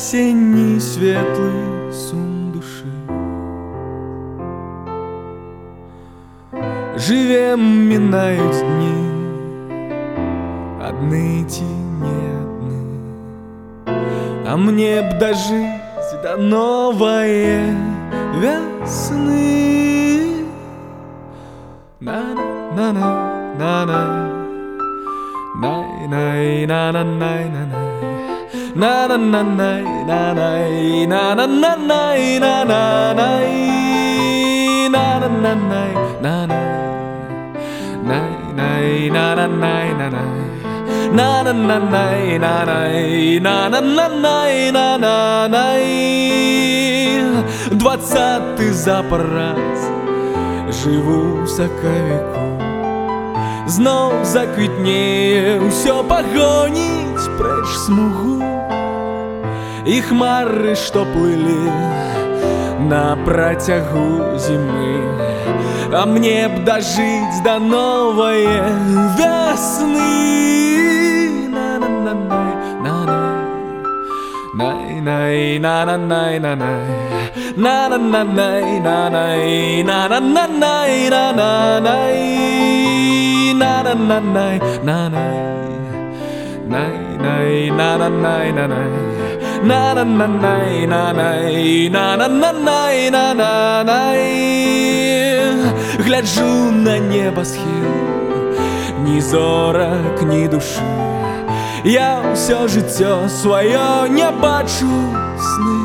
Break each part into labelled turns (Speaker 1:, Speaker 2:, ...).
Speaker 1: осенний светлый сум души. Живем, минают дни, одни идти не одни, а мне б дожить до новой весны. На-на-на-на-на, най-най-на-на-най-на-най, на-на-на-най-на-най, на-на-на-най-на-най, на-на-на-най, на-най, най-най-на-на-най-на-най, на-на-на-най-на-най, на-на-на-най-на-най. 20-й запор раз живу в соковику. Знов заквітніє усьо погонить преч смугу, і хмари, що плили на протягу зими, а мне б дожить до новой весны. Най-най, на-на-най-на-най, на-на-на-най-на-най, на-на-на-най-на-най, на-на-на-най, най-най, на-на-най-на-най, на-на-на-най-на-най, на-на-на-най-на-най. Гляджу на небосхил, ні зорок, ні душі. Я все життя своє не бачу сни.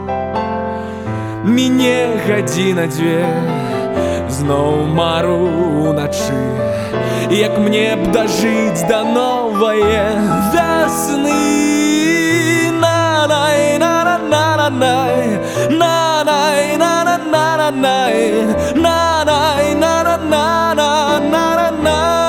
Speaker 1: Мне година-две, знов мару уночі, як мне б дожить до нової весни. На-най, на-на-на-на-най, на-най, на-на-на-на-най, на-най, на-на-на-на-на-най.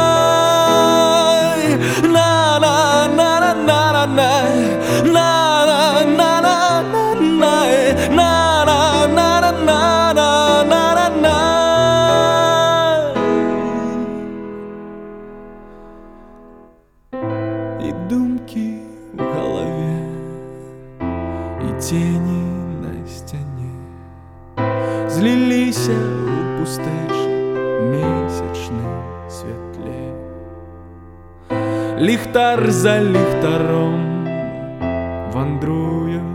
Speaker 1: И думки в голове, и тени на стене злились у пустыш месячный светле. Ліхтар за ліхтаром вандрує